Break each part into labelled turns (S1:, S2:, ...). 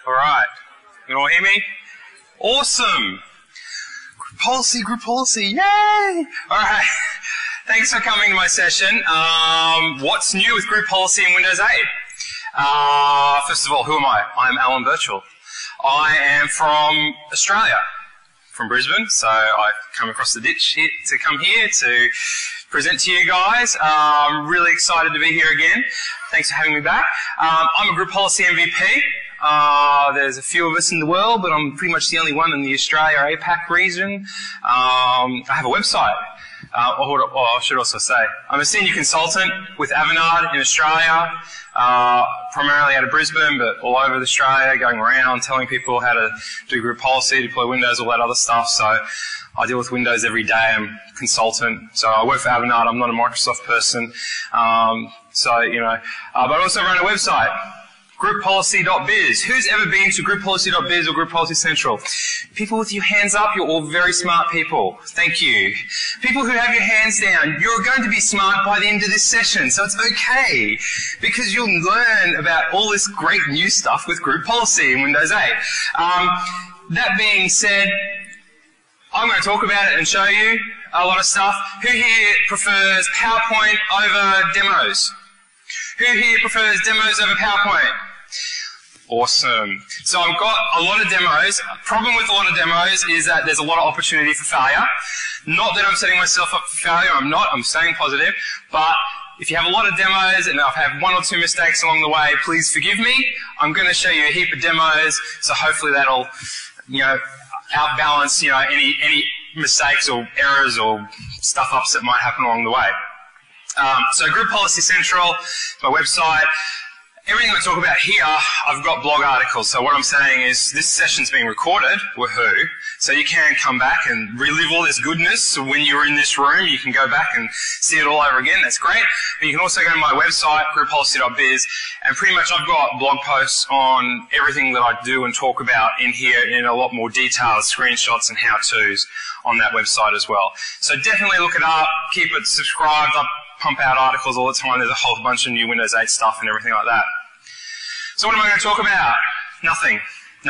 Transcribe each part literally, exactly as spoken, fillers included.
S1: All right. You can all hear me? Awesome. Group policy, group policy, yay! All right. Thanks for coming to my session. Um, what's new with group policy in Windows eight? Uh, first of all, who am I? I'm Alan Birchall. I am from Australia, from Brisbane, so I've come across the ditch here to come here to present to you guys. I'm um, really excited to be here again. Thanks for having me back. Um, I'm a group policy M V P. Uh, there's a few of us in the world, but I'm pretty much the only one in the Australia APAC region. Um, I have a website. Uh, or, or I should also say, I'm a senior consultant with Avanade in Australia, uh, primarily out of Brisbane, but all over Australia, going around telling people how to do group policy, deploy Windows, all that other stuff. So I deal with Windows every day. I'm a consultant. So I work for Avanade. I'm not a Microsoft person. Um, so, you know, uh, but I also run a website. group policy dot biz. Who's ever been to group policy dot biz or Group Policy Central? People with your hands up, you're all very smart people. Thank you. People who have your hands down, you're going to be smart by the end of this session, so it's okay, because you'll learn about all this great new stuff with group policy in Windows eight. Um, that being said, I'm going to talk about it and show you a lot of stuff. Who here prefers PowerPoint over demos? Who here prefers demos over PowerPoint? Awesome. So I've got a lot of demos. The problem with a lot of demos is that there's a lot of opportunity for failure. Not that I'm setting myself up for failure, I'm not, I'm staying positive, but if you have a lot of demos and I've had one or two mistakes along the way, please forgive me. I'm going to show you a heap of demos, so hopefully that'll, you know, outbalance, you know, any, any mistakes or errors or stuff-ups that might happen along the way. Um, so Group Policy Central, my website. Everything I talk about here, I've got blog articles. So what I'm saying is this session's being recorded, woohoo, so you can come back and relive all this goodness. So when you're in this room, you can go back and see it all over again. That's great. But you can also go to my website, group policy dot biz, and pretty much I've got blog posts on everything that I do and talk about in here in a lot more detail, screenshots and how-tos on that website as well. So definitely look it up, keep it subscribed. I pump out articles all the time. There's a whole bunch of new Windows eight stuff and everything like that. So what am I going to talk about? Nothing. No.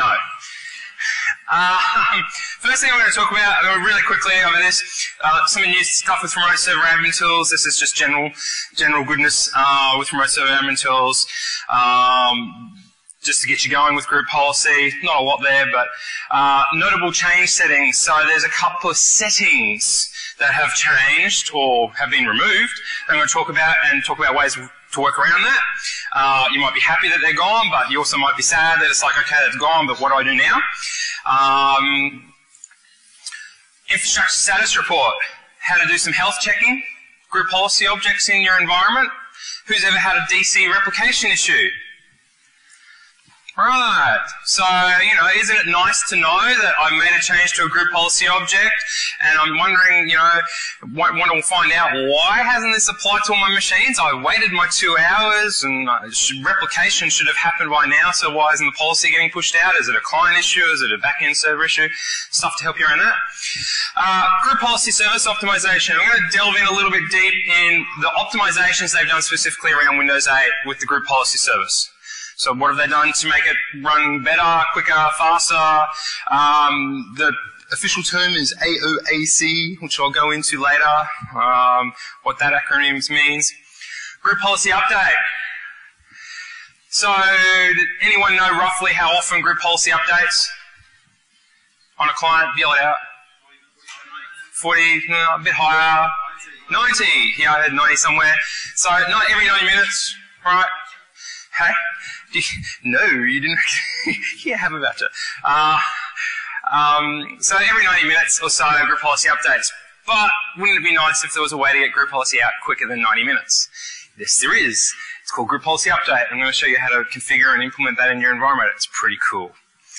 S1: Um, first thing I'm going to talk about, uh, really quickly over this, uh, some of the new stuff with remote server admin tools. This is just general, general goodness uh, with remote server admin tools. Um, just to get you going with group policy. Not a lot there, but uh, notable change settings. So there's a couple of settings that have changed or have been removed that I'm going to talk about and talk about ways to work around that. Uh, you might be happy that they're gone, but you also might be sad that it's like, okay, that's gone, but what do I do now? Um, infrastructure status report. How to do some health checking. Group policy objects in your environment. Who's ever had a D C replication issue? Right, so, you know, isn't it nice to know that I made a change to a group policy object, and I'm wondering, you know, want, want to find out why hasn't this applied to all my machines? I waited my two hours, and uh, replication should have happened by now, so why isn't the policy getting pushed out? Is it a client issue? Is it a back-end server issue? Stuff to help you around that. Uh, group policy service optimization. I'm going to delve in a little bit deep in the optimizations they've done specifically around Windows eight with the group policy service. So what have they done to make it run better, quicker, faster? Um, the official term is A O A C, which I'll go into later, um, what that acronym means. Group policy update. So did anyone know roughly how often group policy updates on a client? Yell it out. forty, no, a bit higher. ninety. Yeah, I heard ninety somewhere. So not every ninety minutes, right? Hey? No, you didn't. Yeah, have about it. Uh, um, so every ninety minutes or so, group policy updates. But wouldn't it be nice if there was a way to get group policy out quicker than ninety minutes? Yes, there is. It's called Group Policy Update. I'm going to show you how to configure and implement that in your environment. It's pretty cool.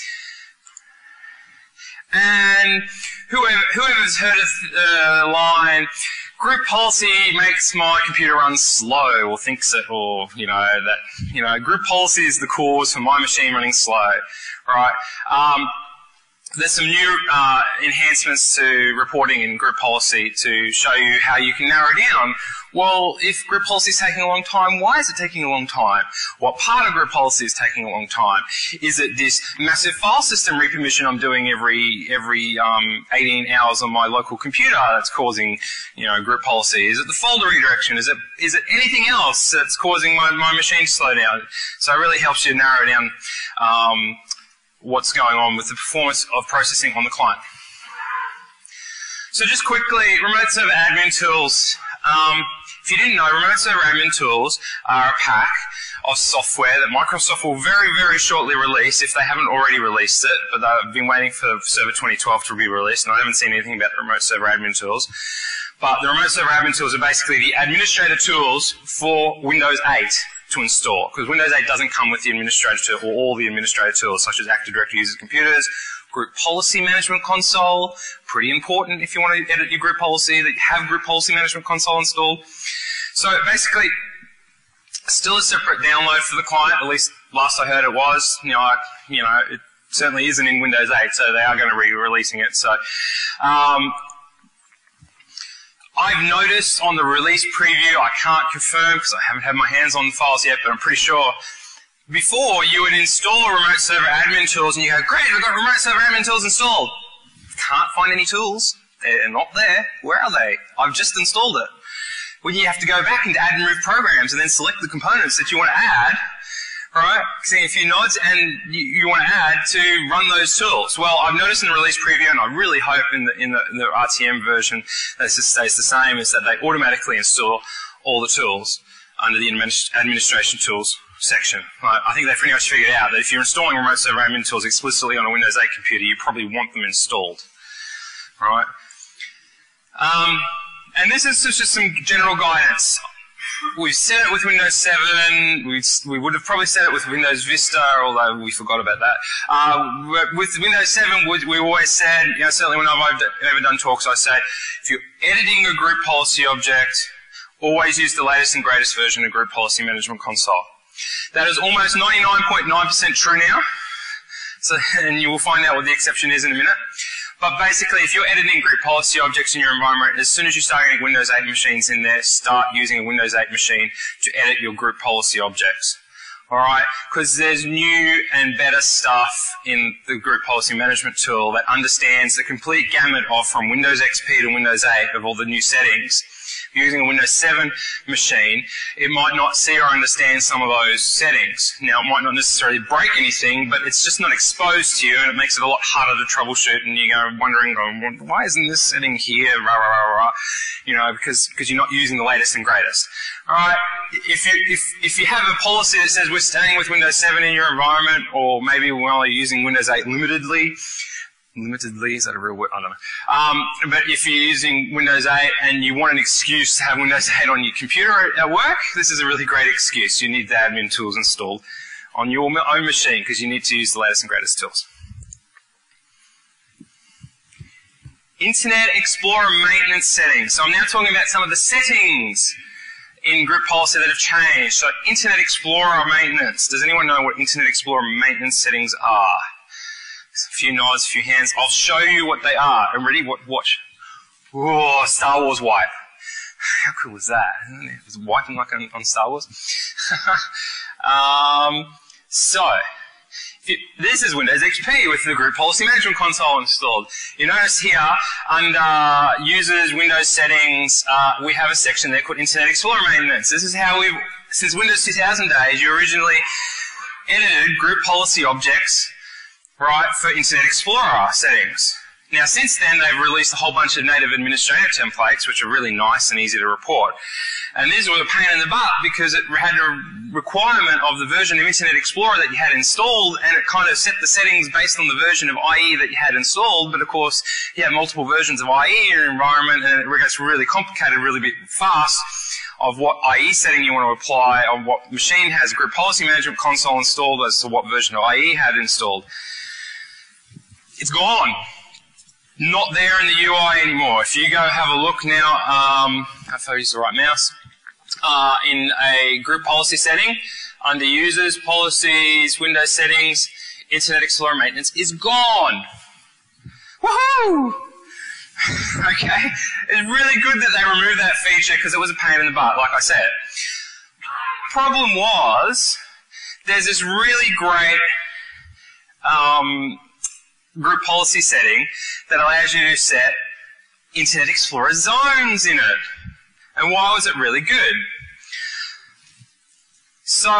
S1: And whoever, whoever's heard of the uh, line, group policy makes my computer run slow, or thinks it, or, you know, that, you know, group policy is the cause for my machine running slow, right? Um, there's some new uh, enhancements to reporting in group policy to show you how you can narrow down, well, if group policy is taking a long time, why is it taking a long time? What part of group policy is taking a long time? Is it this massive file system repermission I'm doing every every um, eighteen hours on my local computer that's causing, you know, group policy? Is it the folder redirection? Is it is it anything else that's causing my, my machine to slow down? So it really helps you narrow down um, what's going on with the performance of processing on the client. So just quickly, remote server admin tools. Um, if you didn't know, remote server admin tools are a pack of software that Microsoft will very, very shortly release if they haven't already released it, but they've been waiting for Server twenty twelve to be released, and I haven't seen anything about the remote server admin tools. But the remote server admin tools are basically the administrator tools for Windows eight to install, because Windows eight doesn't come with the administrator tool, or all the administrator tools, such as Active Directory users computers, Group Policy Management Console, pretty important if you want to edit your group policy, that you have Group Policy Management Console installed. So basically, still a separate download for the client, at least last I heard it was. You know, I, you know it certainly isn't in Windows eight, so they are going to be releasing it. So, um, I've noticed on the release preview, I can't confirm because I haven't had my hands on the files yet, but I'm pretty sure, before you would install remote server admin tools and you go, great, we've got remote server admin tools installed. Can't find any tools. They're not there. Where are they? I've just installed it. Well, you have to go back into add and remove programs and then select the components that you want to add, right? See, a few nods and you, you want to add to run those tools. Well, I've noticed in the release preview, and I really hope in the, in the, in the R T M version that this stays the same, is that they automatically install all the tools under the administration tools section. Right? I think they've pretty much figured out that if you're installing remote server admin tools explicitly on a Windows eight computer, you probably want them installed. Right? Um, and this is just some general guidance. We've set it with Windows seven. We we would have probably set it with Windows Vista, although we forgot about that. Uh, with Windows seven, we, we always said, you know, certainly when I've ever done talks, I say, if you're editing a group policy object, always use the latest and greatest version of Group Policy Management Console. That is almost ninety-nine point nine percent true now. So, and you will find out what the exception is in a minute. But basically, if you're editing group policy objects in your environment, as soon as you start getting Windows eight machines in there, start using a Windows eight machine to edit your group policy objects. Alright? Because there's new and better stuff in the group policy management tool that understands the complete gamut of from Windows X P to Windows eight of all the new settings. If you're using a Windows seven machine, it might not see or understand some of those settings. Now, it might not necessarily break anything, but it's just not exposed to you, and it makes it a lot harder to troubleshoot, and you go wondering, going, why isn't this setting here, rah, rah, rah, rah, you know, because, because you're not using the latest and greatest. Alright, if you, if, if you have a policy that says we're staying with Windows seven in your environment, or maybe we're only using Windows eight limitedly, limitedly, is that a real word? I don't know. Um, but if you're using Windows eight and you want an excuse to have Windows eight on your computer at work, this is a really great excuse. You need the admin tools installed on your own machine because you need to use the latest and greatest tools. Internet Explorer maintenance settings. So I'm now talking about some of the settings in group policy that have changed. So Internet Explorer maintenance. Does anyone know what Internet Explorer maintenance settings are? A few nods, a few hands. I'll show you what they are. And ready? Watch. Whoa, Star Wars wipe. How cool is that? It was wiping like on, on Star Wars. um, so, if you, this is Windows X P with the Group Policy Management Console installed. You notice here, under Users, Windows Settings, uh, we have a section there called Internet Explorer Maintenance. This is how we've, since Windows two thousand days, you originally edited group policy objects, right, for Internet Explorer settings. Now, since then, they've released a whole bunch of native administrator templates, which are really nice and easy to report. And these were a pain in the butt because it had a requirement of the version of Internet Explorer that you had installed, and it kind of set the settings based on the version of I E that you had installed. But of course, you have multiple versions of I E in your environment, and it gets really complicated really bit fast of what I E setting you want to apply, on what machine has Group Policy Management Console installed as to what version of I E had installed. It's gone. Not there in the U I anymore. If you go have a look now, um, if I use the right mouse, uh, in a group policy setting, under Users, Policies, Windows Settings, Internet Explorer Maintenance is gone. Woohoo! Okay, it's really good that they removed that feature because it was a pain in the butt, like I said. Problem was, there's this really great um, group policy setting that allows you to set Internet Explorer zones in it. And why was it really good? So,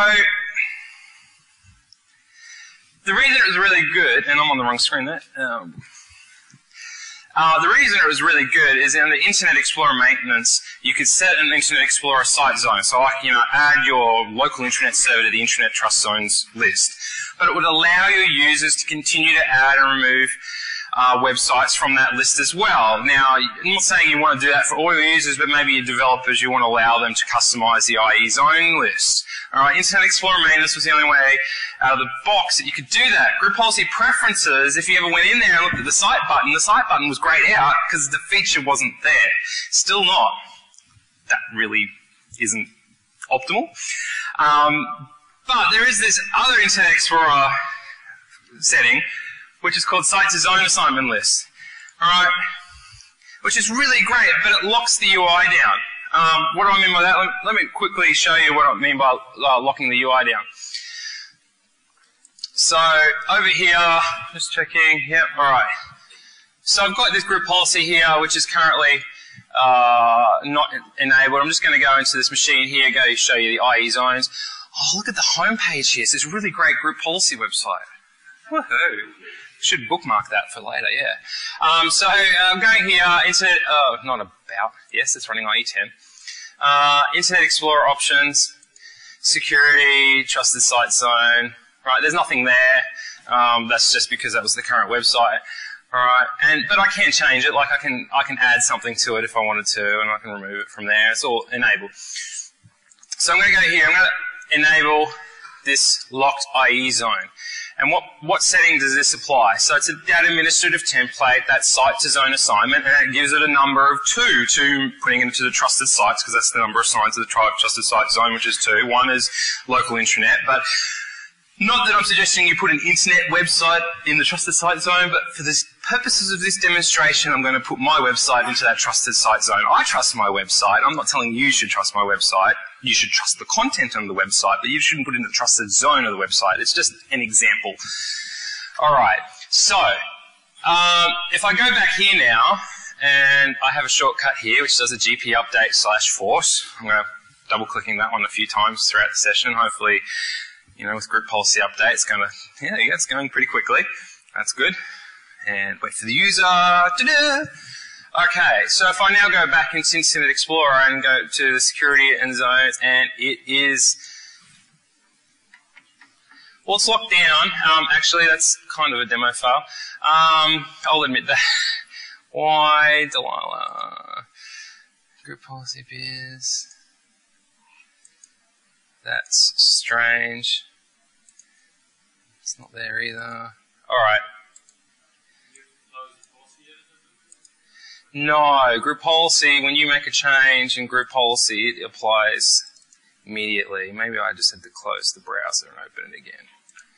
S1: the reason it was really good, and I'm on the wrong screen there, um, uh, the reason it was really good is in the Internet Explorer maintenance, you could set an Internet Explorer site zone. So, like, you know, add your local internet server to the Internet Trust Zones list. But it would allow your users to continue to add and remove uh, websites from that list as well. Now, I'm not saying you want to do that for all your users, but maybe your developers, you want to allow them to customize the I E zone list. Alright, Internet Explorer maintenance was the only way out of the box that you could do that. Group policy preferences, if you ever went in there and looked at the site button, the site button was grayed out because the feature wasn't there. Still not. That really isn't optimal. Um, but there is this other Internet Explorer setting, which is called Site to Zone Assignment List. Alright, which is really great, but it locks the U I down. Um, what do I mean by that? Let me, let me quickly show you what I mean by uh, locking the U I down. So, over here, just checking, yep, alright. So I've got this group policy here, which is currently uh, not enabled. I'm just going to go into this machine here, go show you the I E zones. Oh, look at the home page here. It's this really great group policy website. Woohoo. Should bookmark that for later, yeah. Um, so I'm going here, Internet, oh, not about, yes, it's running I E ten. Uh, Internet Explorer options, security, trusted site zone, right, there's nothing there. Um, that's just because that was the current website. Alright, and but I can change it, like I can I can add something to it if I wanted to, and I can remove it from there. It's all enabled. So I'm going to go here, I'm going to enable this locked I E zone. And what, what setting does this apply? So it's a data administrative template, that's site to zone assignment, and it gives it a number of two to putting it into the trusted sites, because that's the number assigned to the trusted site zone, which is two. One is local intranet, but not that I'm suggesting you put an internet website in the trusted site zone, but for the purposes of this demonstration, I'm going to put my website into that trusted site zone. I trust my website. I'm not telling you you should trust my website. You should trust the content on the website, but you shouldn't put it in the trusted zone of the website. It's just an example. All right. So, um, if I go back here now, and I have a shortcut here, which does a G P update slash force. I'm going to double clicking that one a few times throughout the session. Hopefully, you know, with group policy update, it's going to, yeah, yeah, it's going pretty quickly. That's good. And wait for the user. Ta-da! Okay, so if I now go back into Internet Explorer and go to the security and zones, and it is, well, it's locked down. Um, actually, that's kind of a demo file. Um, I'll admit that. Why, Delilah? Group policy biz. That's strange. It's not there either. Alright. No, group policy, when you make a change in group policy, it applies immediately. Maybe I just had to close the browser and open it again.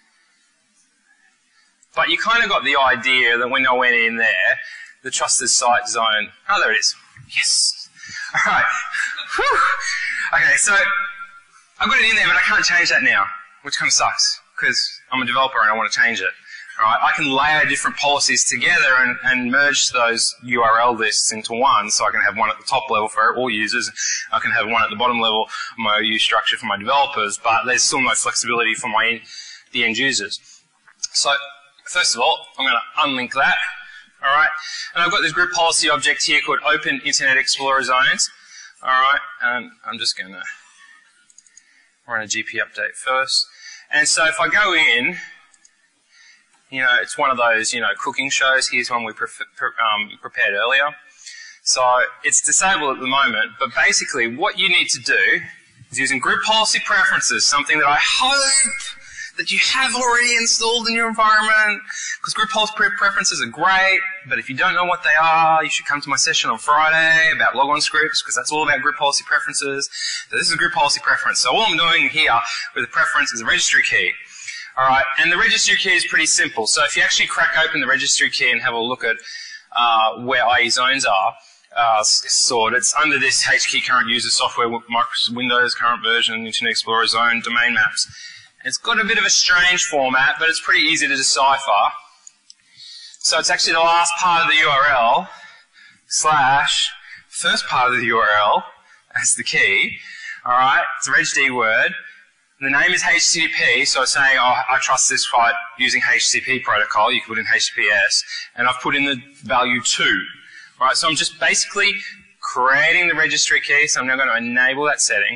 S1: But you kind of got the idea that when I went in there, the trusted site zone, oh, there it is. Yes. Alright. Okay, so I've got it in there, but I can't change that now, which kind of sucks, because I'm a developer and I want to change it. Right, I can layer different policies together and, and merge those U R L lists into one, so I can have one at the top level for all users, I can have one at the bottom level, my O U structure for my developers, but there's still no flexibility for my the end users. So, first of all, I'm going to unlink that, alright, and I've got this group policy object here called Open Internet Explorer Zones, alright, and I'm just going to run a G P update first, and so if I go in, you know, it's one of those, you know, cooking shows. Here's one we pre pre um, prepared earlier. So it's disabled at the moment, but basically what you need to do is using group policy preferences, something that I hope that you have already installed in your environment, because group policy pre preferences are great, but if you don't know what they are, you should come to my session on Friday about logon scripts, because that's all about group policy preferences. So this is a group policy preference. So all I'm doing here with the preference is a registry key. Alright, and the registry key is pretty simple. So if you actually crack open the registry key and have a look at uh, where I E zones are uh, stored, it's under this H key current user software, Microsoft Windows, current version, Internet Explorer zone, domain maps. It's got a bit of a strange format, but it's pretty easy to decipher. So it's actually the last part of the U R L slash first part of the U R L as the key. Alright, it's a regd word. The name is H T T P, so it's saying, oh, I trust this site using H T T P protocol. You can put in H T T P S. And I've put in the value two. Alright, so I'm just basically creating the registry key, so I'm now going to enable that setting.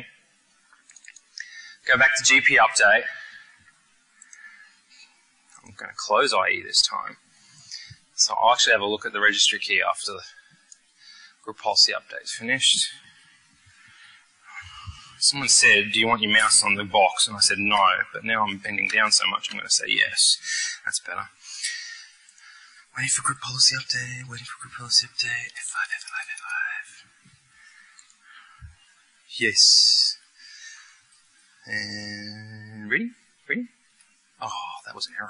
S1: Go back to G P update. I'm going to close I E this time. So I'll actually have a look at the registry key after the group policy update is finished. Someone said, do you want your mouse on the box? And I said no, but now I'm bending down so much I'm going to say yes. That's better. Waiting for group policy update, waiting for group policy update. F five, F five, F five. Yes. And ready? Ready? Oh, that was an error.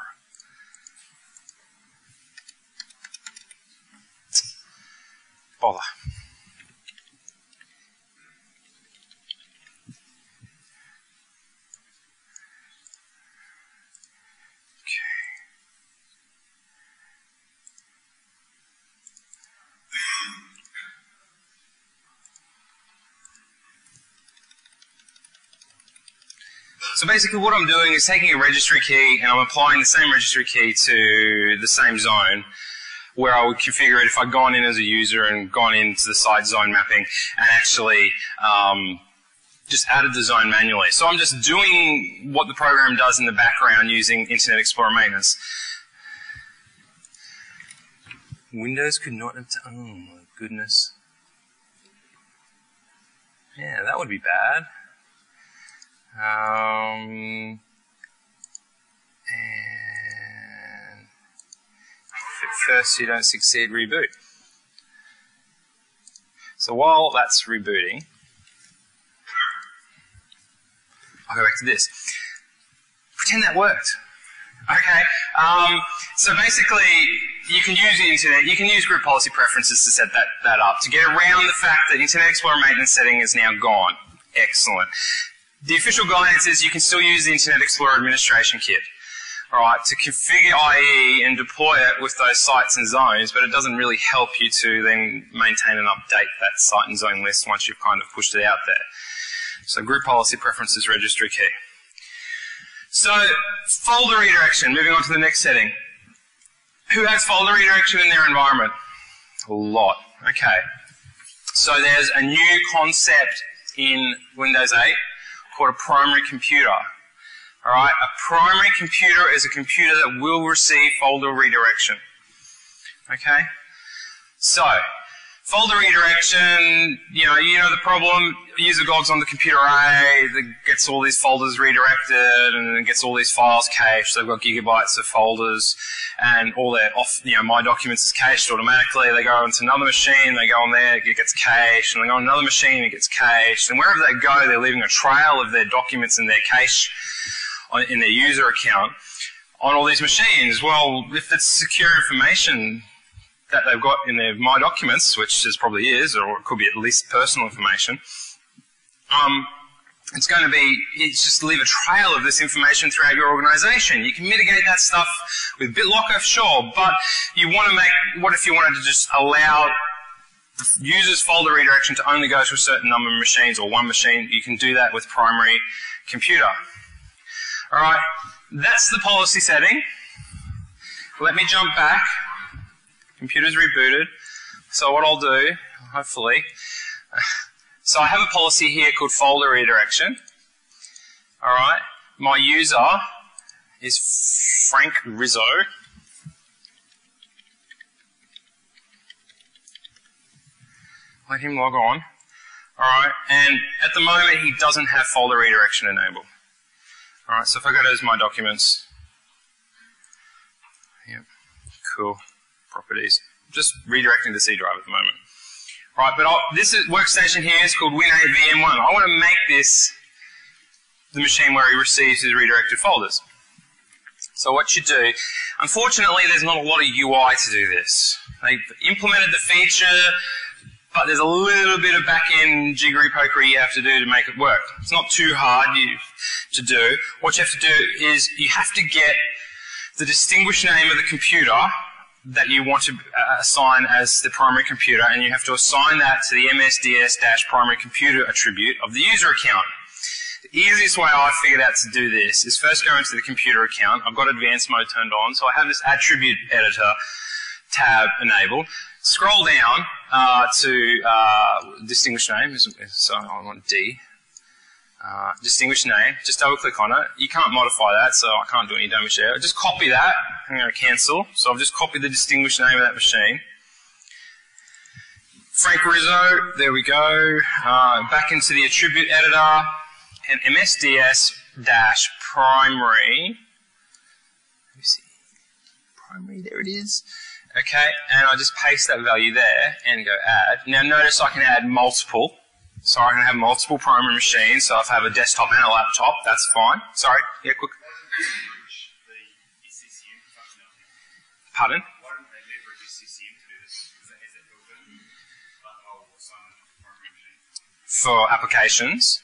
S1: Bother. So basically what I'm doing is taking a registry key and I'm applying the same registry key to the same zone where I would configure it if I'd gone in as a user and gone into the site zone mapping and actually um, just added the zone manually. So I'm just doing what the program does in the background using Internet Explorer maintenance. Windows could not have done, oh my goodness. Yeah, that would be bad. Um, and if at first you don't succeed, reboot. So while that's rebooting, I'll go back to this. Pretend that worked. Okay, um, so basically you can use the internet, you can use group policy preferences to set that, that up, to get around the fact that Internet Explorer maintenance setting is now gone. Excellent. The official guidance is you can still use the Internet Explorer administration kit, alright, to configure I E and deploy it with those sites and zones, but it doesn't really help you to then maintain and update that site and zone list once you've kind of pushed it out there. So group policy preferences registry key. So folder redirection, moving on to the next setting. Who has folder redirection in their environment? A lot. Okay. So there's a new concept in Windows eight called a primary computer. Alright, a primary computer is a computer that will receive folder redirection. Okay? So, folder redirection, you know, you know the problem, user logs on the computer A, that gets all these folders redirected and gets all these files cached. They've got gigabytes of folders and all their off, you know, My Documents is cached automatically. They go into another machine, they go on there, it gets cached, and they go on another machine, it gets cached. And wherever they go, they're leaving a trail of their documents in their cache, on, in their user account, on all these machines. Well, if it's secure information that they've got in their My Documents, which this probably is, or it could be at least personal information, um, it's going to be, it's just leave a trail of this information throughout your organization. You can mitigate that stuff with BitLocker, sure, but you want to make, what if you wanted to just allow the user's folder redirection to only go to a certain number of machines or one machine? You can do that with primary computer. Alright, that's the policy setting. Let me jump back. Computer's rebooted. So what I'll do, hopefully, so I have a policy here called folder redirection. Alright, my user is Frank Rizzo. Let him log on. Alright, and at the moment he doesn't have folder redirection enabled. Alright, so if I go to My Documents, yep, cool. Properties. Just redirecting the C drive at the moment. Right, but I'll, this is, workstation here is called Win eight V M one. I want to make this the machine where he receives his redirected folders. So what you do, unfortunately there's not a lot of U I to do this. They've implemented the feature, but there's a little bit of back-end jiggery-pokery you have to do to make it work. It's not too hard you, to do. What you have to do is you have to get the distinguished name of the computer that you want to uh, assign as the primary computer, and you have to assign that to the M S D S-primary computer attribute of the user account. The easiest way I've figured out to do this is first go into the computer account. I've got advanced mode turned on, so I have this attribute editor tab enabled. Scroll down uh, to uh, distinguished name, so I want D. Uh, distinguished name, just double click on it. You can't modify that, so I can't do any damage there. Just copy that. I'm going to cancel. So I've just copied the distinguished name of that machine. Frank Rizzo, there we go. Uh, back into the attribute editor. And M S D S-primary. Let me see. Primary, there it is. Okay, and I just paste that value there and go add. Now notice I can add multiple. So I can have multiple primary machines. So if I have a desktop and a laptop, that's fine. Sorry, yeah, quick. Pardon? For applications?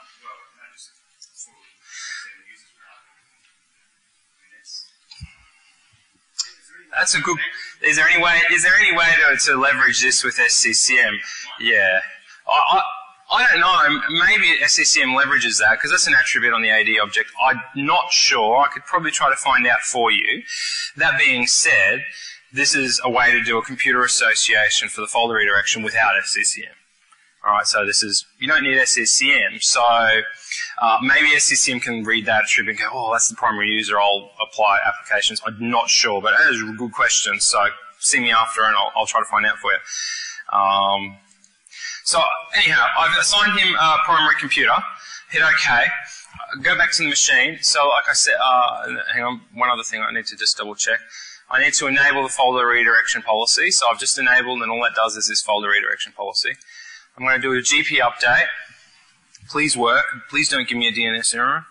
S1: That's a good. Is there any way? Is there any way to, to leverage this with S C C M? Yeah, I, I I don't know. Maybe S C C M leverages that because that's an attribute on the A D object. I'm not sure. I could probably try to find out for you. That being said, this is a way to do a computer association for the folder redirection without S C C M. All right, so this is, you don't need S C C M, so uh, maybe S C C M can read that attribute and go, oh, that's the primary user, I'll apply applications. I'm not sure, but that is a good question, so see me after and I'll, I'll try to find out for you. Um, so anyhow, I've assigned him a primary computer, hit OK, go back to the machine. So like I said, uh, hang on, one other thing I need to just double check. I need to enable the folder redirection policy, so I've just enabled and all that does is this folder redirection policy. I'm going to do a G P update. Please work. Please don't give me a D N S error.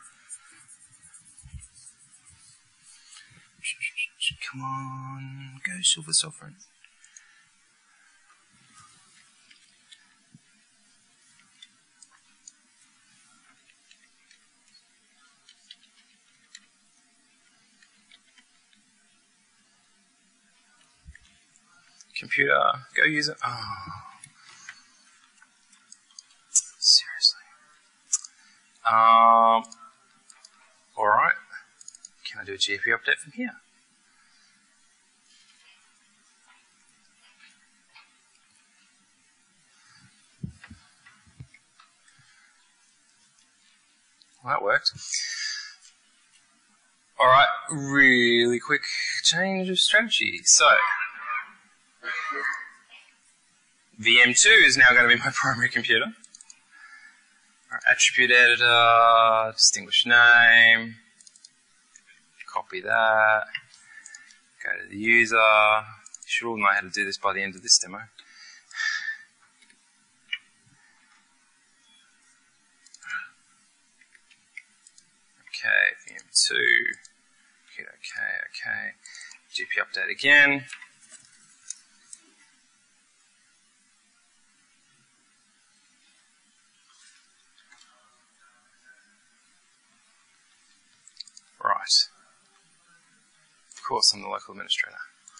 S1: Come on. Go Silver Sovereign. Computer. Go use it. Oh. Seriously. Um, Alright. Can I do a G P update from here? Well, that worked. Alright, really quick change of strategy. So, V M two is now going to be my primary computer. Our attribute editor, distinguished name, copy that, go to the user. You should all know how to do this by the end of this demo. Okay, V M two, hit OK, OK, G P update again. Right. Of course, I'm the local administrator.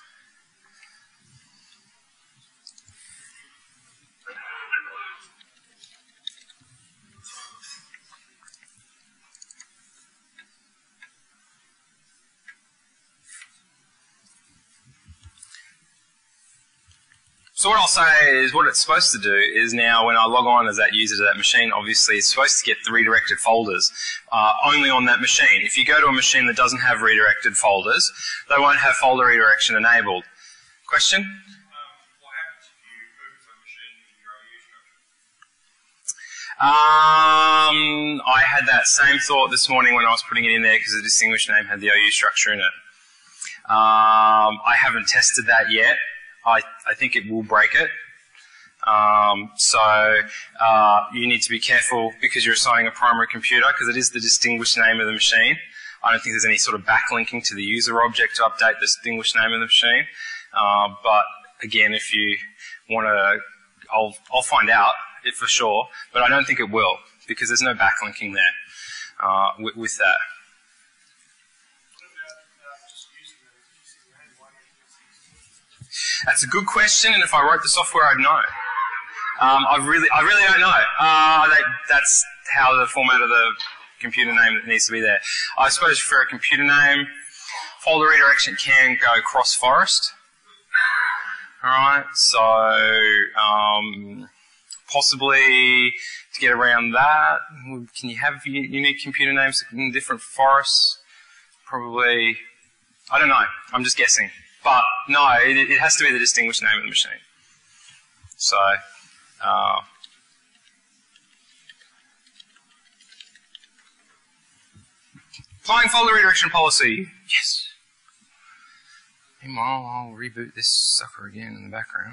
S1: So what I'll say is what it's supposed to do is now when I log on as that user to that machine, obviously it's supposed to get the redirected folders uh, only on that machine. If you go to a machine that doesn't have redirected folders, they won't have folder redirection enabled. Question? Um, what happens if you move to a machine in your O U structure? Um, I had that same thought this morning when I was putting it in there because the distinguished name had the O U structure in it. Um, I haven't tested that yet. I, I think it will break it. Um, so uh, you need to be careful because you're assigning a primary computer because it is the distinguished name of the machine. I don't think there's any sort of backlinking to the user object to update the distinguished name of the machine. Uh, but again, if you want to, I'll, I'll find out it for sure, but I don't think it will because there's no backlinking there uh, with, with that. That's a good question, and if I wrote the software, I'd know. Um, I really, I really don't know. Uh, they, that's how the format of the computer name needs to be there. I suppose for a computer name, folder redirection can go cross-forest. Alright, so um, possibly to get around that, can you have unique computer names in different forests? Probably, I don't know, I'm just guessing. But no, it, it has to be the distinguished name of the machine. So, uh, applying folder redirection policy. Yes. Meanwhile, I'll reboot this sucker again in the background.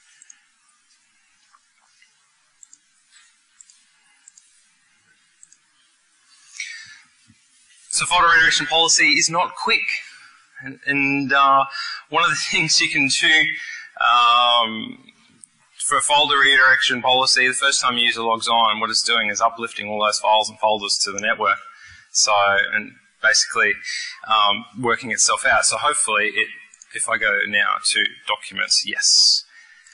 S1: So folder redirection policy is not quick. And, and uh, one of the things you can do um, for a folder redirection policy, the first time a user logs on, what it's doing is uplifting all those files and folders to the network. So, and basically um, working itself out. So hopefully, it, if I go now to documents, yes,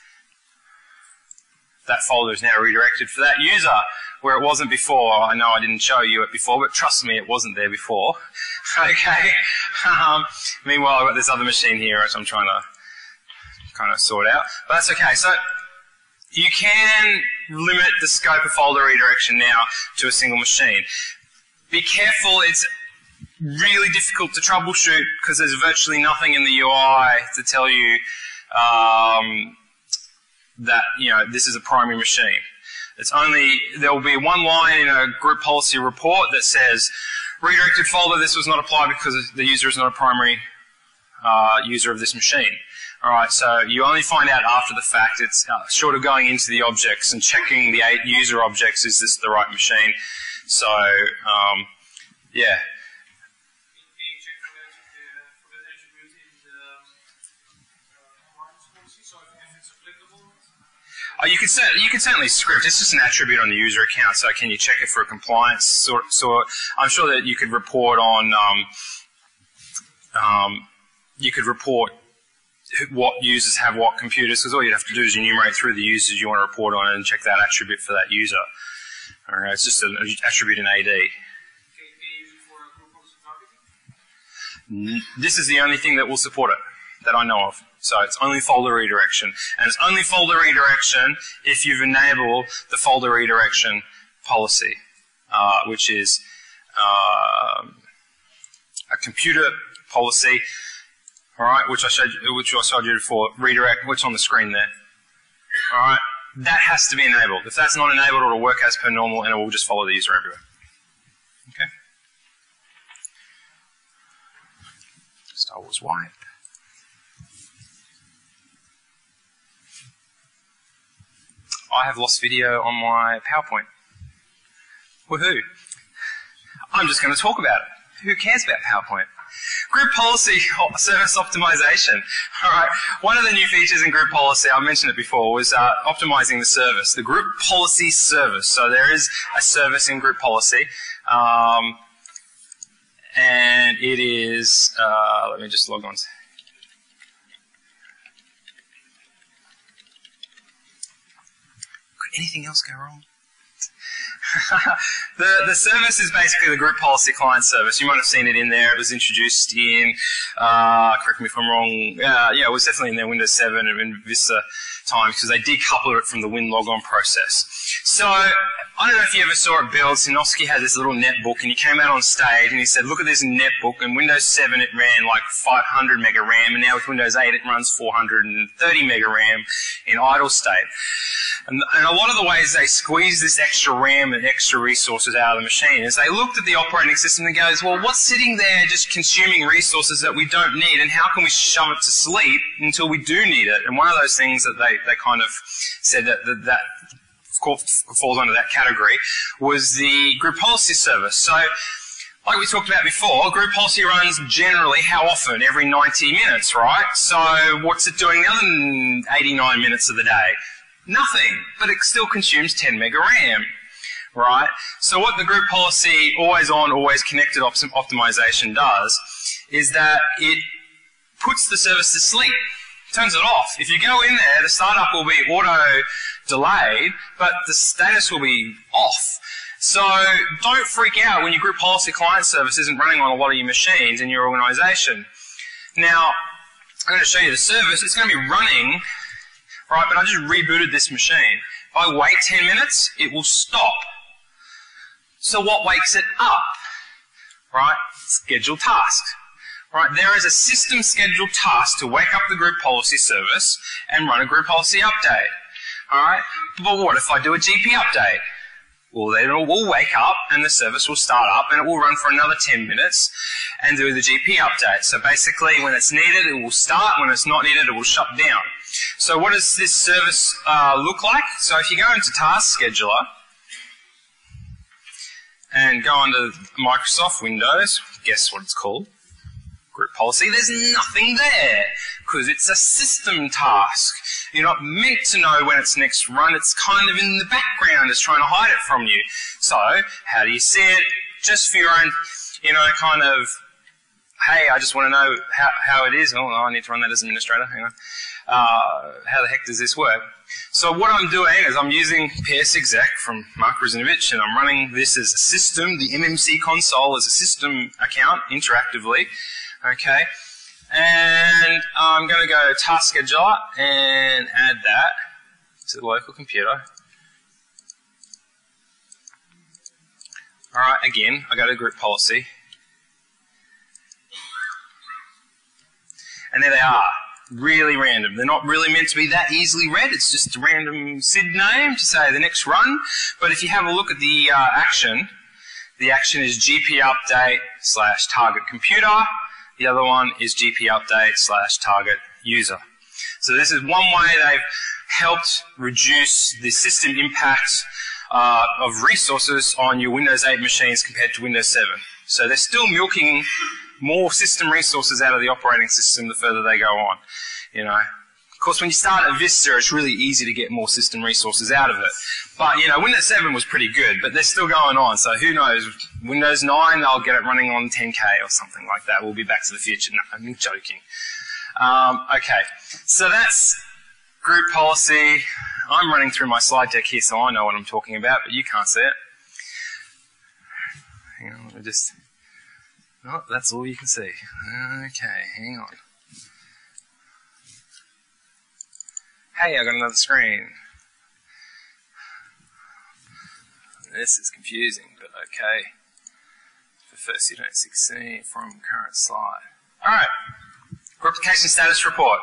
S1: that folder is now redirected for that user where it wasn't before. I know I didn't show you it before, but trust me, it wasn't there before. Okay. Um, meanwhile, I've got this other machine here which I'm trying to kind of sort out. But that's okay. So you can limit the scope of folder redirection now to a single machine. Be careful, it's really difficult to troubleshoot because there's virtually nothing in the U I to tell you um, that, you know, this is a primary machine. It's only, there will be one line in a group policy report that says, redirected folder, this was not applied because the user is not a primary uh, user of this machine. Alright, so you only find out after the fact. It's uh, short of going into the objects and checking the eight user objects, is this the right machine? So, um, yeah. Oh, you can certainly you can certainly script. It's just an attribute on the user account. So can you check it for a compliance? So, so I'm sure that you could report on. Um, um, you could report what users have what computers, because all you'd have to do is enumerate through the users you want to report on and check that attribute for that user. All right, it's just an attribute in A D. This is the only thing that will support it that I know of. So it's only folder redirection. And it's only folder redirection if you've enabled the folder redirection policy, uh, which is uh, a computer policy, all right, which I showed you, which I showed you before, redirect, what's on the screen there. All right, that has to be enabled. If that's not enabled, it'll work as per normal and it will just follow the user everywhere. Okay. Star Wars wipe. I have lost video on my PowerPoint. Woohoo. I'm just going to talk about it. Who cares about PowerPoint? Group policy service optimization. All right. One of the new features in group policy, I mentioned it before, was uh, optimizing the service, the group policy service. So there is a service in group policy, um, and it is. Uh, let me just log on. Anything else go wrong? the the service is basically the group policy client service. You might have seen it in there. It was introduced in, uh, correct me if I'm wrong, uh, yeah, it was definitely in their Windows seven and Vista times because they decoupled it from the Win logon process. So, I don't know if you ever saw it build. Sinofsky had this little netbook and he came out on stage and he said, look at this netbook. In Windows seven it ran like five hundred mega RAM, and now with Windows eight it runs four hundred thirty mega RAM in idle state. And, and a lot of the ways they squeeze this extra RAM and extra resources out of the machine is they looked at the operating system and goes, well, what's sitting there just consuming resources that we don't need, and how can we shove it to sleep until we do need it? And one of those things that they, they kind of said that, that, that of course falls under that category was the group policy service. So like we talked about before, group policy runs generally how often? Every ninety minutes, right? So what's it doing the other eighty-nine minutes of the day? Nothing, but it still consumes ten mega RAM, right? So what the group policy always on, always connected op optimization does is that it puts the service to sleep, turns it off. If you go in there, the startup will be auto delayed, but the status will be off. So don't freak out when your group policy client service isn't running on a lot of your machines in your organization. Now, I'm going to show you the service. It's going to be running, right, but I just rebooted this machine. If I wait ten minutes, it will stop. So what wakes it up? Right? Scheduled task. Right? There is a system scheduled task to wake up the group policy service and run a group policy update. Alright? But what if I do a G P update? Well, then it will wake up and the service will start up and it will run for another ten minutes and do the G P update. So basically when it's needed it will start, when it's not needed it will shut down. So what does this service uh, look like? So if you go into Task Scheduler and go under Microsoft Windows, guess what it's called? Group policy. There's nothing there because it's a system task. You're not meant to know when it's next run. It's kind of in the background. It's trying to hide it from you. So how do you see it? Just for your own, you know, kind of, hey, I just want to know how, how it is. Oh, I need to run that as administrator. Hang on. Uh, how the heck does this work? So what I'm doing is I'm using P S Exec from Mark Ruzinovich, and I'm running this as a system. The M M C console is a system account interactively. Okay, and I'm going to go Task Scheduler and add that to the local computer. Alright, again, I go to Group Policy. And there they are. Really random. They're not really meant to be that easily read. It's just a random S I D name to say the next run. But if you have a look at the uh, action, the action is G P update slash target computer. The other one is G P update slash target user. So this is one way they've helped reduce the system impact uh, of resources on your Windows eight machines compared to Windows seven. So they're still milking more system resources out of the operating system the further they go on. You know, of course, when you start at Vista, it's really easy to get more system resources out of it. But you know, Windows seven was pretty good, but they're still going on. So who knows? Windows nine, they'll get it running on ten K or something like that. We'll be back to the future. No, I'm joking. Um, okay, so that's group policy. I'm running through my slide deck here, so I know what I'm talking about, but you can't see it. Hang on, let me just. Oh, that's all you can see. Okay, hang on. Hey, I got another screen. This is confusing, but okay. For first, you don't succeed from current slide. Alright, replication status report.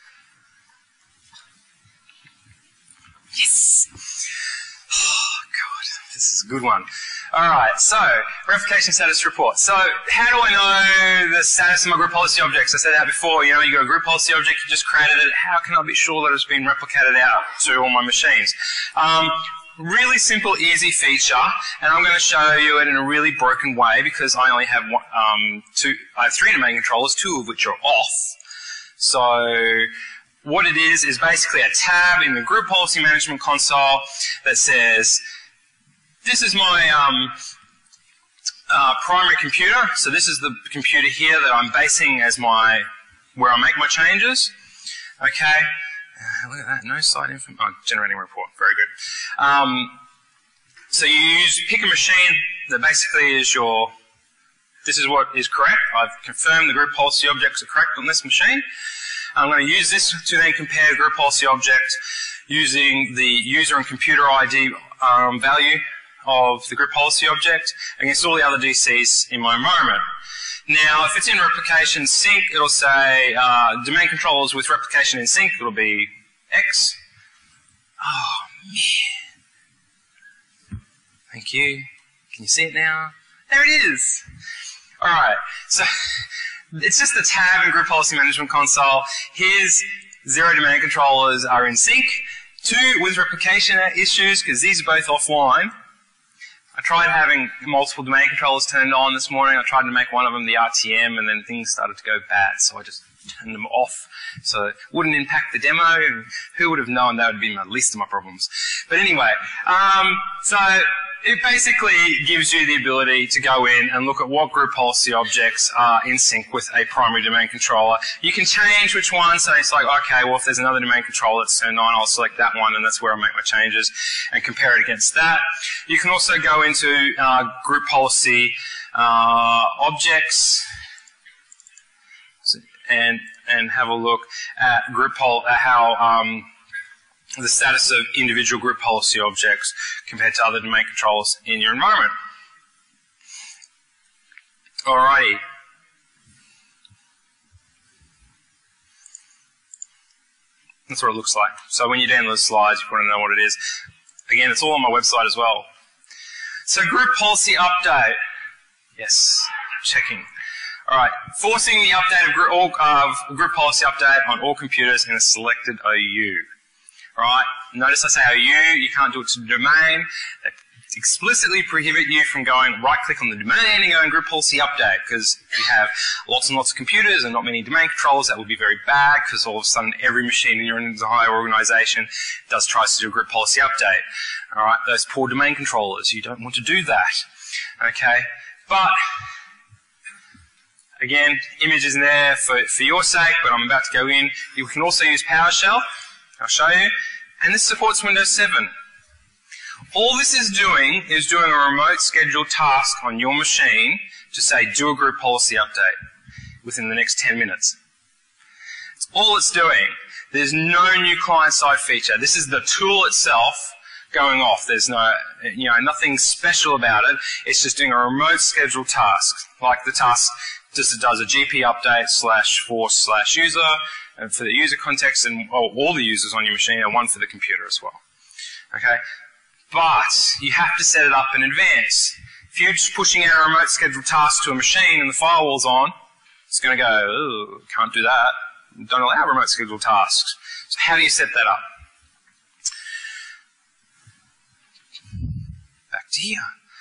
S1: Yes! Oh, God, this is a good one. Alright, so, replication status report. So, how do I know the status of my group policy objects? I said that before, you know, you got a group policy object, you just created it. How can I be sure that it's been replicated out to all my machines? Um, really simple, easy feature, and I'm going to show you it in a really broken way because I only have one, um, two, I have three domain controllers, two of which are off. So, what it is is basically a tab in the group policy management console that says, this is my um, uh, primary computer. So this is the computer here that I'm basing as my, where I make my changes. Okay. Uh, look at that. No site info. Oh, generating report. Very good. Um, so you use, pick a machine that basically is your, this is what is correct. I've confirmed the group policy objects are correct on this machine. I'm going to use this to then compare the group policy object using the user and computer I D um, value of the group policy object against all the other D Cs in my environment. Now, if it's in replication sync, it'll say uh, domain controllers with replication in sync. It'll be X. Oh, man. Thank you. Can you see it now? There it is. All right. So it's just a tab in Group Policy Management Console. Here's zero domain controllers are in sync. Two with replication issues because these are both offline. I tried having multiple domain controllers turned on this morning. I tried to make one of them the R T M, and then things started to go bad, so I just turned them off so it wouldn't impact the demo, and who would have known that would be the least of my problems. But anyway, um, so it basically gives you the ability to go in and look at what group policy objects are in sync with a primary domain controller. You can change which one, so it's like, okay, well, if there's another domain controller that's turned on, I'll select that one, and that's where I make my changes, and compare it against that. You can also go into uh, group policy uh, objects and and have a look at group pol at how um, the status of individual group policy objects compared to other domain controllers in your environment. Alrighty. That's what it looks like. So when you download the slides, you want to know what it is. Again, it's all on my website as well. So group policy update. Yes, checking. Alright, forcing the update of group, all, uh, group policy update on all computers in a selected O U. Alright, notice I say O U, you can't do it to the domain. They explicitly prohibit you from going right-click on the domain and going group policy update, because if you have lots and lots of computers and not many domain controllers, that would be very bad, because all of a sudden every machine in your entire organization does tries to do a group policy update. Alright, those poor domain controllers, you don't want to do that. Okay, but again, image is in there for, for your sake, but I'm about to go in. You can also use PowerShell. I'll show you. And this supports Windows seven. All this is doing is doing a remote scheduled task on your machine to say, do a group policy update within the next ten minutes. That's all it's doing. There's no new client-side feature. This is the tool itself going off. There's no, you know, nothing special about it. It's just doing a remote scheduled task, like the task just does a G P update slash force slash user, and for the user context, and oh, all the users on your machine, and one for the computer as well. Okay, but you have to set it up in advance. If you're just pushing out a remote scheduled task to a machine and the firewall's on, it's going to go, oh, can't do that. Don't allow remote scheduled tasks. So how do you set that up? Back to here.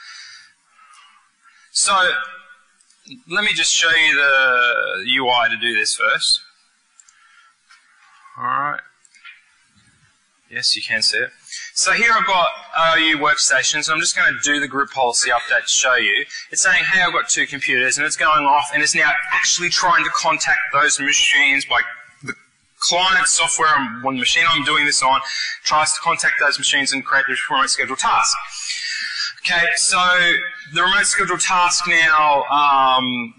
S1: So let me just show you the U I to do this first. Alright. Yes, you can see it. So here I've got O U workstation, so I'm just going to do the group policy update to show you. It's saying, hey, I've got two computers, and it's going off, and it's now actually trying to contact those machines by the client software on the machine I'm doing this on, tries to contact those machines and create the remote scheduled task. Okay, so the remote scheduled task now um,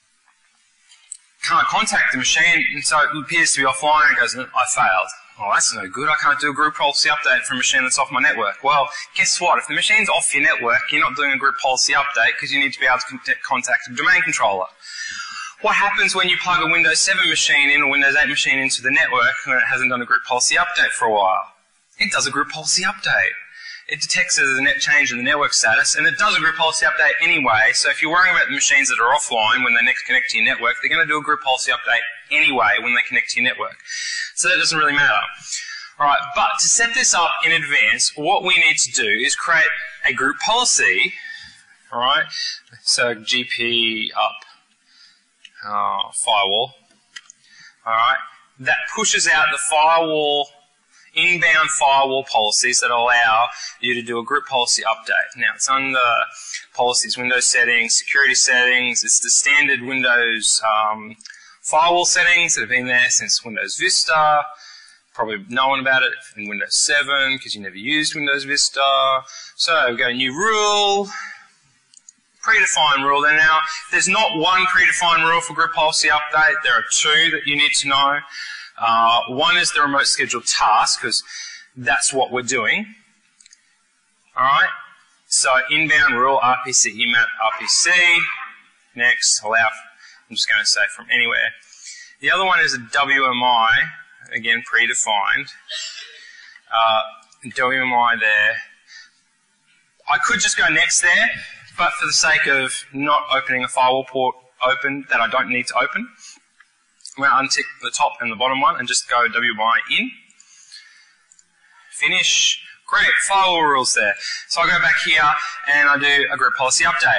S1: can't contact the machine, and so it appears to be offline, and goes, I failed. Oh, that's no good. I can't do a group policy update for a machine that's off my network. Well, guess what? If the machine's off your network, you're not doing a group policy update because you need to be able to contact a domain controller. What happens when you plug a Windows seven machine in or Windows eight machine into the network and it hasn't done a group policy update for a while? It does a group policy update. It detects there's a net change in the network status, and it does a group policy update anyway. So if you're worrying about the machines that are offline when they next connect to your network, they're going to do a group policy update anyway when they connect to your network. So that doesn't really matter. Alright, but to set this up in advance, what we need to do is create a group policy. Alright, so G P up uh, firewall. Alright, that pushes out the firewall inbound firewall policies that allow you to do a group policy update. Now, it's under policies, Windows settings, security settings. It's the standard Windows um, firewall settings that have been there since Windows Vista. Probably known about it in Windows seven because you never used Windows Vista. So we've got a new rule, predefined rule. And now, there's not one predefined rule for group policy update. There are two that you need to know. Uh, one is the remote scheduled task, because that's what we're doing. Alright, so inbound rule, R P C, E M A P, R P C. Next, allow, I'm just going to say from anywhere. The other one is a W M I, again predefined. Uh, W M I there. I could just go next there, but for the sake of not opening a firewall port open that I don't need to open, I'm going to untick the top and the bottom one and just go W M I in. Finish. Great, firewall rules there. So I go back here and I do a group policy update.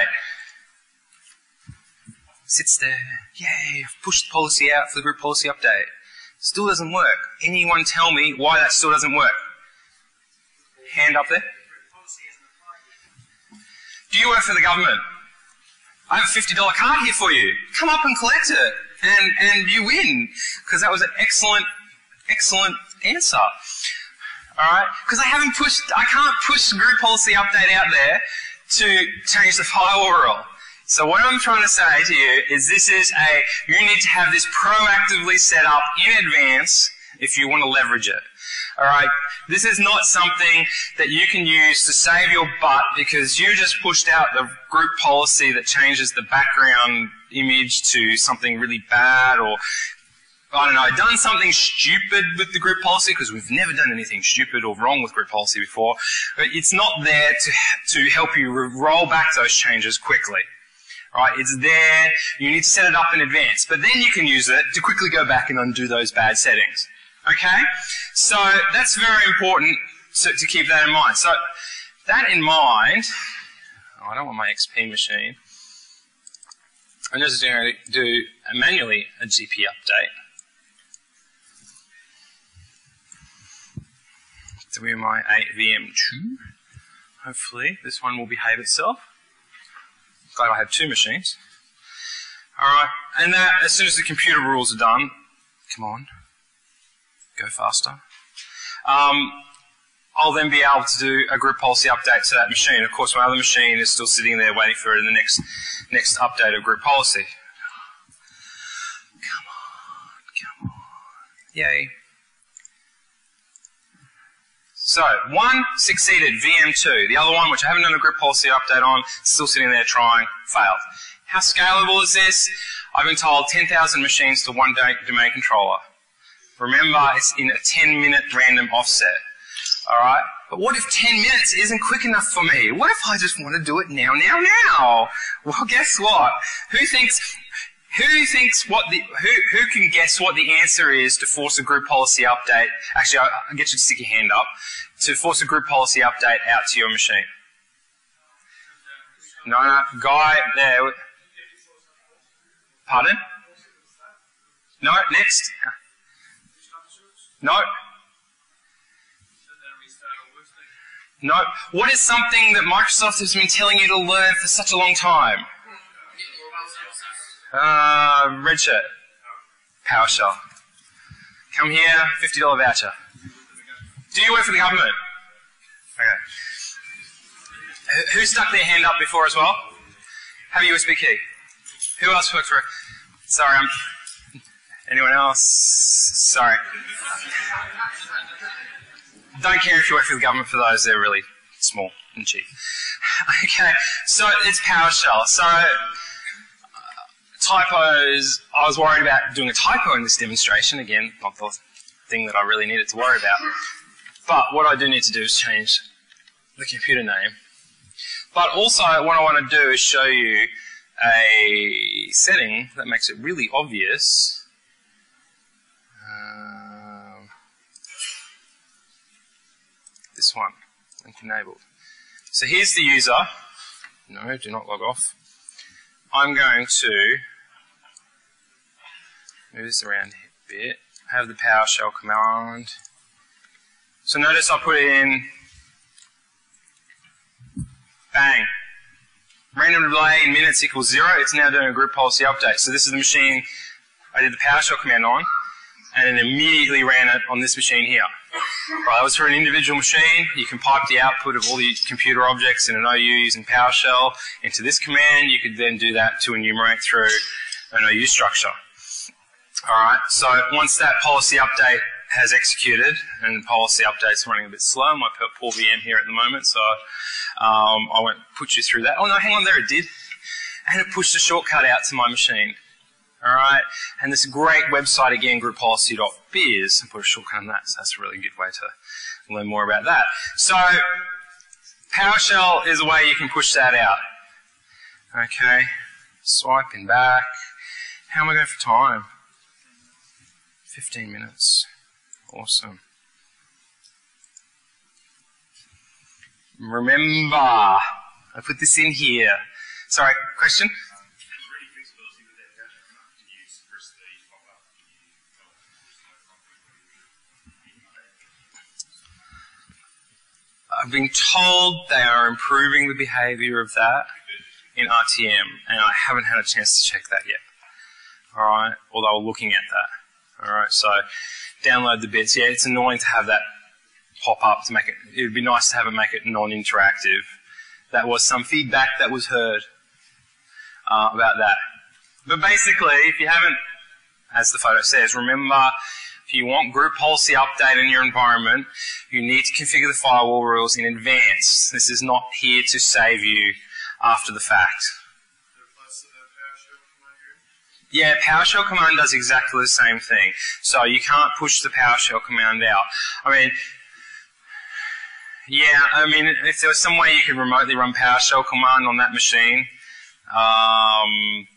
S1: Sits there. Yay, I've pushed the policy out for the group policy update. Still doesn't work. Anyone tell me why that still doesn't work? Hand up there. Do you work for the government? I have a fifty dollar card here for you. Come up and collect it. And, and you win. Because that was an excellent, excellent answer. Alright? Because I haven't pushed, I can't push the group policy update out there to change the firewall rule. So what I'm trying to say to you is this is a, you need to have this proactively set up in advance if you want to leverage it. Alright, this is not something that you can use to save your butt because you just pushed out the group policy that changes the background image to something really bad, or I don't know, done something stupid with the group policy, because we've never done anything stupid or wrong with group policy before. But it's not there to, to help you roll back those changes quickly. Right, it's there, you need to set it up in advance, but then you can use it to quickly go back and undo those bad settings. Okay? So that's very important to, to keep that in mind. So that in mind, oh, I don't want my X P machine. I'm just going to do a manually a G P update. So we're my eight V M two. Hopefully this one will behave itself. Glad I have two machines. Alright, and that, as soon as the computer rules are done, come on, go faster, um, I'll then be able to do a group policy update to that machine. Of course, my other machine is still sitting there waiting for the next, next update of group policy. Come on, come on. Yay. So, one succeeded, V M two. The other one, which I haven't done a group policy update on, still sitting there trying, failed. How scalable is this? I've been told ten thousand machines to one domain controller. Remember, it's in a ten minute random offset. Alright? But what if ten minutes isn't quick enough for me? What if I just want to do it now, now, now? Well, guess what? Who thinks... Who thinks what the, who, who can guess what the answer is to force a group policy update? Actually, I'll, I'll get you to stick your hand up. To force a group policy update out to your machine. No, no, guy there. Pardon? No, next. No. No. What is something that Microsoft has been telling you to learn for such a long time? Uh, Redshirt. PowerShell. Come here, fifty dollar voucher. Do you work for the government? Okay. Who stuck their hand up before as well? Have a U S B key. Who else works for... Sorry, I'm... Anyone else? Sorry. Don't care if you work for the government for those, they're really small and cheap. Okay, so it's PowerShell. So... Typos, I was worried about doing a typo in this demonstration. Again, not the thing that I really needed to worry about. But what I do need to do is change the computer name. But also, what I want to do is show you a setting that makes it really obvious. Um, this one, link enabled. So here's the user. No, do not log off. I'm going to move this around a bit, have the PowerShell command. So notice I put in, bang, random delay in minutes equals zero. It's now doing a group policy update. So this is the machine I did the PowerShell command on, and it immediately ran it on this machine here. Right, that was for an individual machine. You can pipe the output of all the computer objects in an O U using PowerShell into this command. You could then do that to enumerate through an O U structure. Alright, so once that policy update has executed, and the policy update's running a bit slow, my poor V M here at the moment, so um, I won't put you through that. Oh no, hang on, there it did. And it pushed a shortcut out to my machine. Alright, and this great website again, group policy dot biz, and put a shortcut on that, so that's a really good way to learn more about that. So, PowerShell is a way you can push that out. Okay, swiping back. How am I going for time? fifteen minutes. Awesome. Remember, I put this in here. Sorry, question? I've been told they are improving the behaviour of that in R T M, and I haven't had a chance to check that yet. Alright, although we're looking at that. Alright, so download the bits. Yeah, it's annoying to have that pop up to make it, it would be nice to have it make it non-interactive. That was some feedback that was heard uh, about that. But basically, if you haven't, as the photo says, remember, if you want group policy update in your environment, you need to configure the firewall rules in advance. This is not here to save you after the fact. Yeah, PowerShell command does exactly the same thing. So you can't push the PowerShell command out. I mean, yeah, I mean, if there was some way you could remotely run PowerShell command on that machine, um,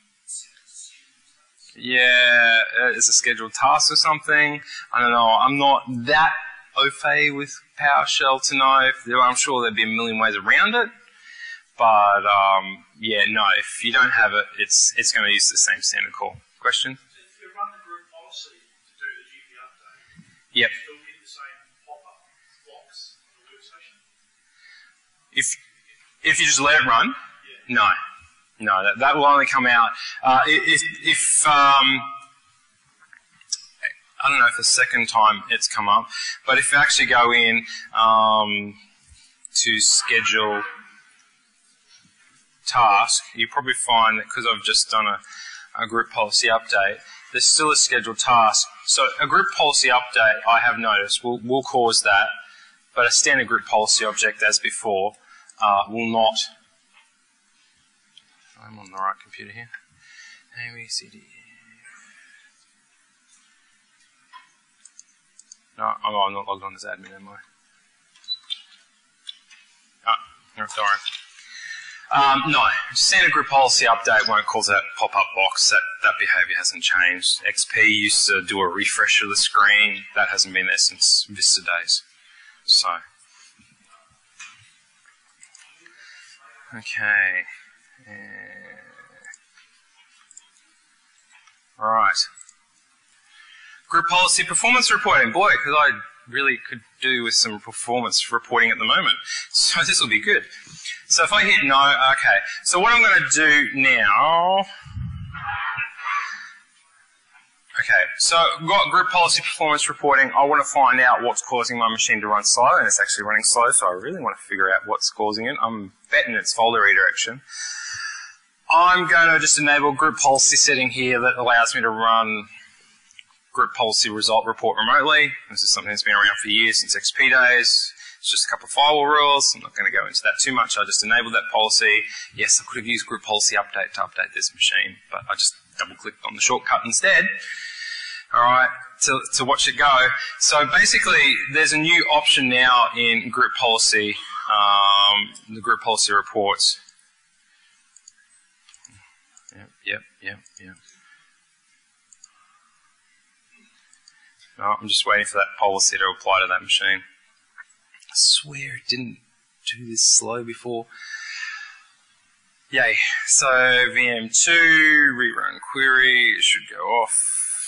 S1: yeah, it's a scheduled task or something. I don't know. I'm not that au fait with PowerShell to know. If there, I'm sure there'd be a million ways around it. But um, yeah, no. If you don't have it, it's it's going to use the same standard call. Question?
S2: So if you run the group policy to do the G P update,
S1: yep.
S2: you still get the same pop-up box on the workstation?
S1: If if you just let it run, yeah. no. No, that, that will only come out uh, if, if um, I don't know if the second time it's come up, but if you actually go in um, to schedule task, you probably find that because I've just done a, a group policy update, there's still a scheduled task. So a group policy update, I have noticed, will, will cause that, but a standard group policy object as before uh, will not. I'm on the right computer here. A, B, C, D, E. No, oh, I'm not logged on as admin, am I? Ah, no, sorry. Um, no, standard group policy update won't cause that pop-up box. That, that behavior hasn't changed. X P used to do a refresh of the screen. That hasn't been there since Vista days. So. Okay. Uh, Alright. Group policy performance reporting. Boy, because I really could do with some performance reporting at the moment. So this will be good. So if I hit no, okay. So what I'm going to do now... Okay, so I've got group policy performance reporting. I want to find out what's causing my machine to run slow, and it's actually running slow, so I really want to figure out what's causing it. I'm betting it's folder redirection. I'm going to just enable group policy setting here that allows me to run group policy result report remotely. This is something that's been around for years, since X P days. It's just a couple of firewall rules. I'm not going to go into that too much. I just enabled that policy. Yes, I could have used group policy update to update this machine, but I just double-clicked on the shortcut instead. All right, to, to watch it go. So basically, there's a new option now in group policy, um, the group policy reports. Yep, yep, yep, yep. No, I'm just waiting for that policy to apply to that machine. I swear it didn't do this slow before. Yay. So V M two, rerun query, it should go off.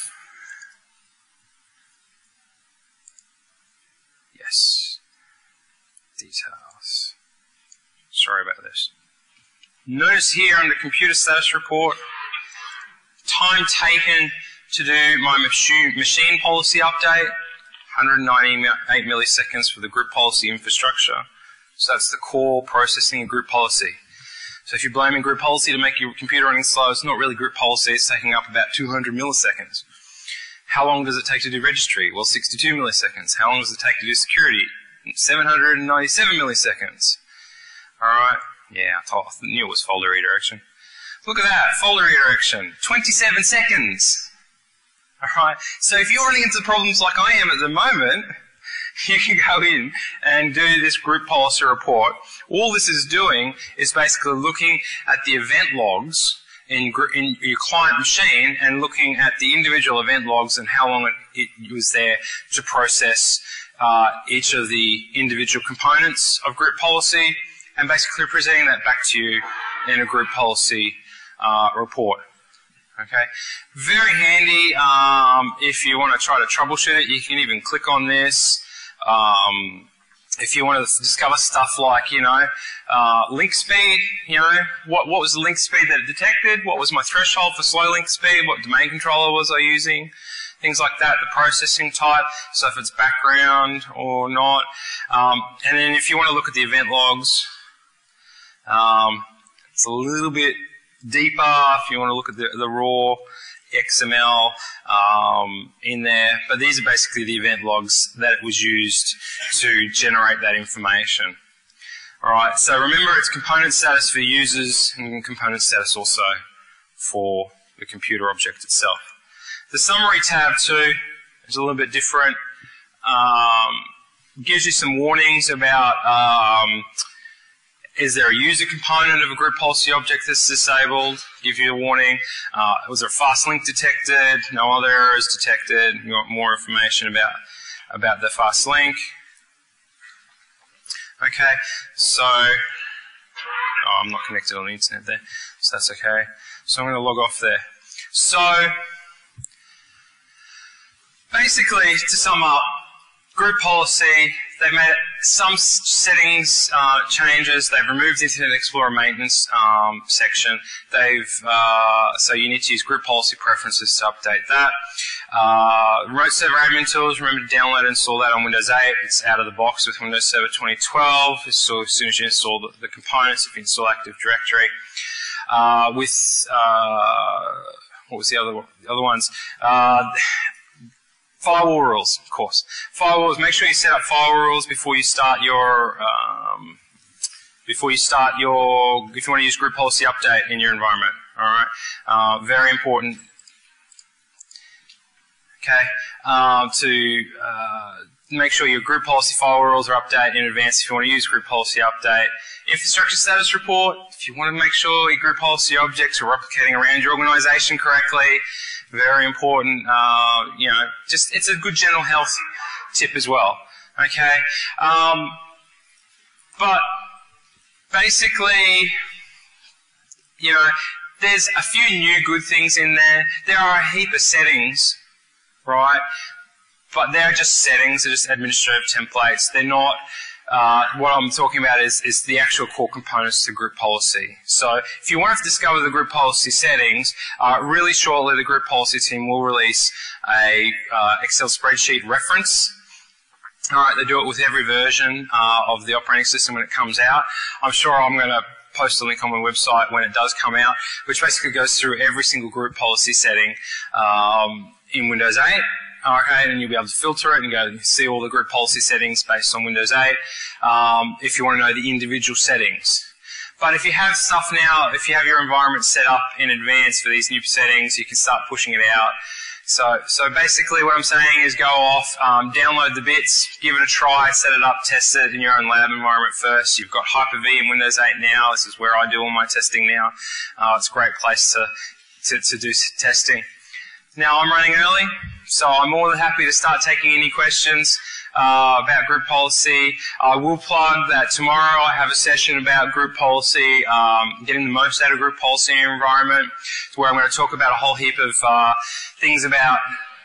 S1: Yes. Details. Sorry about this. Notice here under computer status report, time taken to do my machine, machine policy update, one hundred ninety-eight milliseconds for the group policy infrastructure. So that's the core processing of group policy. So if you're blaming group policy to make your computer running slow, it's not really group policy, it's taking up about two hundred milliseconds. How long does it take to do registry? Well, sixty-two milliseconds. How long does it take to do security? seven hundred ninety-seven milliseconds. Alright, yeah, I, thought, I knew it was folder redirection. Look at that, folder redirection, twenty-seven seconds. Alright, so if you're running into problems like I am at the moment, you can go in and do this group policy report. All this is doing is basically looking at the event logs in, in your client machine and looking at the individual event logs and how long it, it was there to process uh, each of the individual components of group policy, and basically presenting that back to you in a group policy uh, report. Okay, very handy um, if you want to try to troubleshoot it. You can even click on this. Um, if you want to discover stuff like, you know, uh, link speed, you know, what, what was the link speed that it detected? What was my threshold for slow link speed? What domain controller was I using? Things like that, the processing type, so if it's background or not. Um, and then if you want to look at the event logs, um, it's a little bit deeper if you want to look at the, the raw X M L um, in there, but these are basically the event logs that was used to generate that information. Alright, so remember it's component status for users and component status also for the computer object itself. The summary tab too is a little bit different. Um, gives you some warnings about um, is there a user component of a group policy object that's disabled? Give you a warning. Uh, was there a fast link detected? No other errors detected. You want more information about about the fast link. Okay, so oh, I'm not connected on the internet there, so that's okay. So I'm going to log off there. So basically, to sum up, group policy, they've made some settings uh, changes. They've removed Internet Explorer maintenance um, section. They've uh, so you need to use group policy preferences to update that. Uh, Remote Server Admin Tools, remember to download and install that on Windows eight. It's out of the box with Windows Server twenty twelve. So as soon as you install the, the components, if you install Active Directory. Uh, with uh, what was the other the other ones? Uh, Firewall rules, of course. Firewalls. Make sure you set up firewall rules before you start your um, before you start your if you want to use group policy update in your environment. All right, uh, very important. Okay, uh, to uh, make sure your group policy firewall rules are updated in advance if you want to use group policy update. Infrastructure status report. If you want to make sure your group policy objects are replicating around your organization correctly. Very important, uh, you know, just it's a good general health tip as well, okay? Um, but basically, you know, there's a few new good things in there. There are a heap of settings, right? But they're just settings, they're just administrative templates. They're not, uh, what I'm talking about is, is the actual core components to group policy. So if you want to discover the group policy settings, uh, really shortly the group policy team will release a uh, Excel spreadsheet reference. Alright, they do it with every version uh, of the operating system when it comes out. I'm sure I'm going to post a link on my website when it does come out, which basically goes through every single group policy setting um, in Windows eight. Okay, and you'll be able to filter it and go and see all the group policy settings based on Windows eight um, if you want to know the individual settings. But if you have stuff now, if you have your environment set up in advance for these new settings, you can start pushing it out. So, so basically what I'm saying is go off, um, download the bits, give it a try, set it up, test it in your own lab environment first. You've got Hyper-V in Windows eight now. This is where I do all my testing now. Uh, it's a great place to, to, to do testing. Now I'm running early, so I'm more than happy to start taking any questions uh, about group policy. I will plug that tomorrow I have a session about group policy, um, getting the most out of group policy in your environment, where I'm going to talk about a whole heap of uh, things about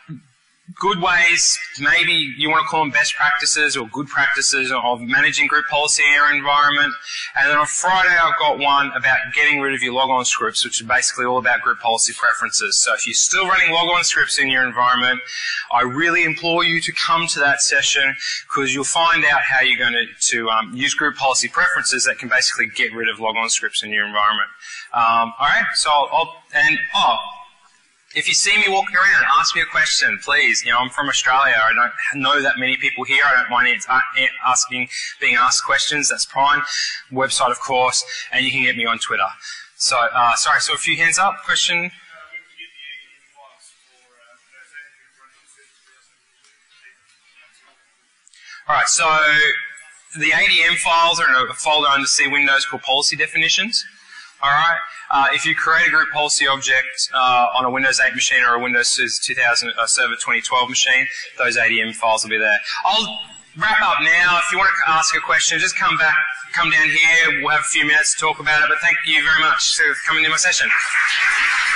S1: good ways, maybe you want to call them best practices or good practices of managing group policy in your environment. And then on Friday I've got one about getting rid of your logon scripts, which is basically all about group policy preferences. So if you're still running logon scripts in your environment, I really implore you to come to that session because you'll find out how you're going to, to um, use group policy preferences that can basically get rid of logon scripts in your environment. Um, Alright, so I'll, I'll and oh, if you see me walking around, ask me a question, please. You know, I'm from Australia. I don't know that many people here. I don't mind asking, being asked questions. That's fine. Website, of course, and you can get me on Twitter. So, uh, sorry. So, a few hands up. Question. All right. So, the A D M files are in a folder under C Windows called Policy Definitions. All right. Uh, if you create a group policy object uh, on a Windows eight machine or a Windows two thousand uh, Server twenty twelve machine, those A D M files will be there. I'll wrap up now. If you want to ask a question, just come back, come down here. We'll have a few minutes to talk about it. But thank you very much for coming to my session.